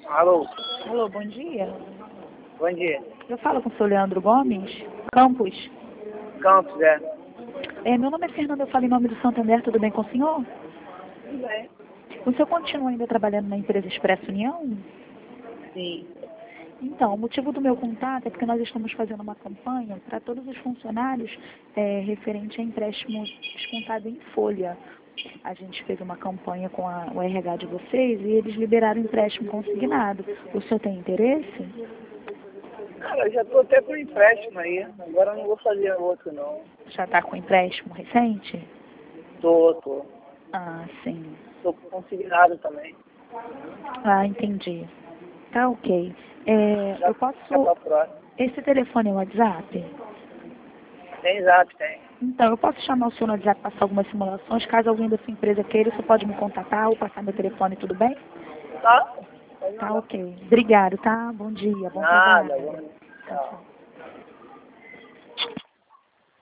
Alô, Alô, bom dia. bom dia. Eu falo com o senhor Leandro Gomes, Campos. Campos, é. Meu nome é Fernanda, eu falo em nome do Santander, tudo bem com o senhor? Tudo bem. O senhor continua ainda trabalhando na empresa Expresso União? Sim. Então, o motivo do meu contato é porque nós estamos fazendo uma campanha para todos os funcionários referente a empréstimo descontado em folha. A gente fez uma campanha com o RH de vocês e eles liberaram empréstimo consignado. O senhor tem interesse? Cara, eu já tô até com empréstimo aí. Agora eu não vou fazer outro, não. Já está com empréstimo recente? Tô. Ah, sim. Tô consignado também. Ah, entendi. Tá ok. Já Eu fica posso... pra próxima. Esse telefone é o WhatsApp? Tem zap, tem. Então, eu posso chamar o senhor no WhatsApp, passar algumas simulações. Caso alguém da sua empresa queira, você pode me contatar ou passar meu telefone, tudo bem? Tá? Pode Tá mandar. ok. Obrigado, tá? Bom dia, bom Nada, trabalho. bom. Tchau, Tchau. tchau.